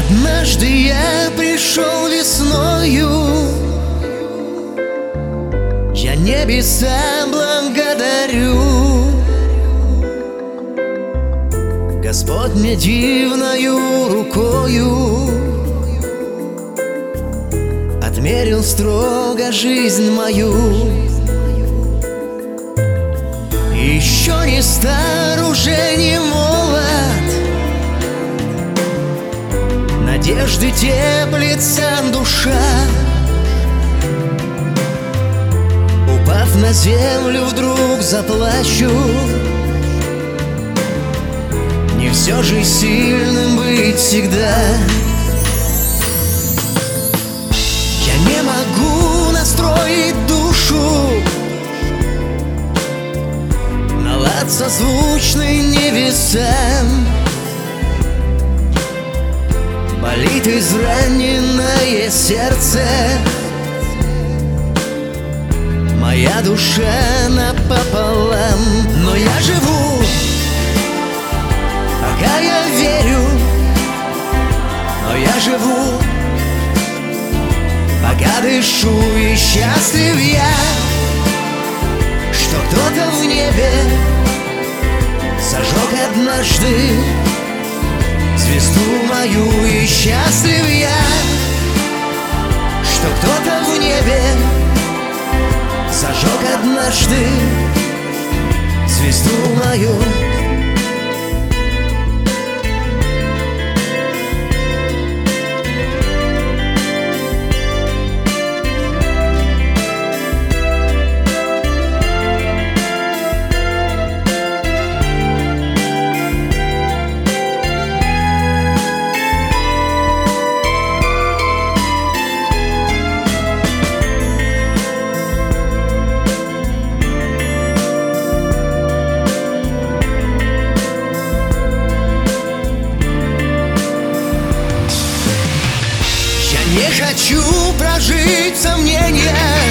Однажды я пришел весною, я небеса благодарю. Господь мне дивною рукою отмерил строго жизнь мою. Еще не стар, уже не молод, надежды теплится душа. Упав на землю, вдруг заплачу. Не все же сильным быть всегда. Я не могу настроить душу на лад созвучный небесам. Болит израненное сердце, моя душа напополам. Но я живу, пока я верю. Но я живу, пока дышу, и счастлив я, что кто-то в небе зажег однажды звезду мою. И счастлив я, что кто-то в небе зажег однажды звезду мою. Не хочу прожить в сомнениях,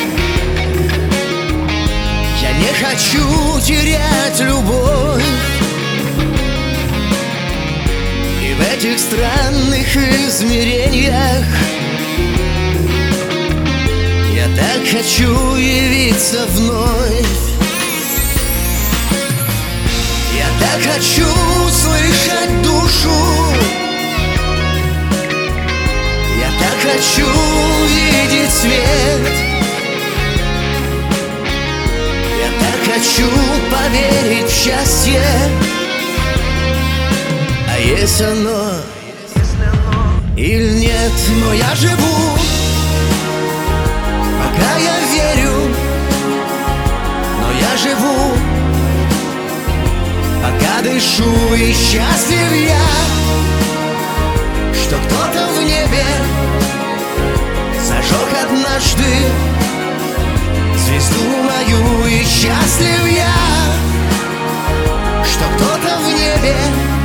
я не хочу терять любовь. И в этих странных измерениях я так хочу явиться вновь. Я так хочу слышать душу, хочу видеть свет. Я так хочу поверить в счастье. А есть оно или нет? Но я живу, пока я верю. Но я живу, пока дышу, и счастлив я, что кто-то в небе зажег однажды звезду мою. И счастлив я, что кто-то в небе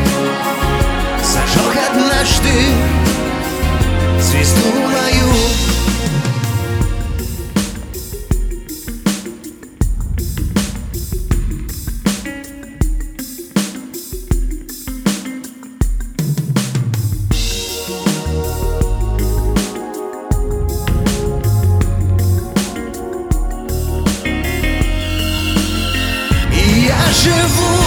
зажег однажды звезду мою. Живу,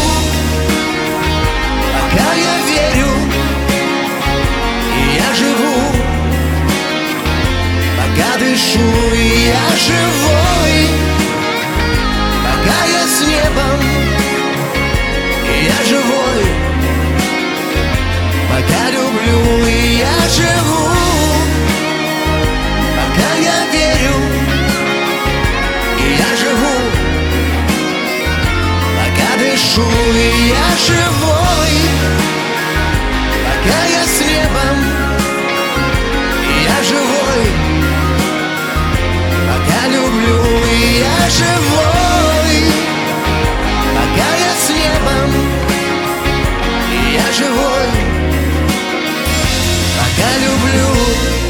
пока я верю. И я живу, пока дышу. И я живой, пока я с небом. И я живой, пока люблю. И я живу, пока я верю. И я живу, дышу, и я живой, пока я с небом. И я живой, пока люблю. И я живой, пока я с небом. И я живой, пока люблю.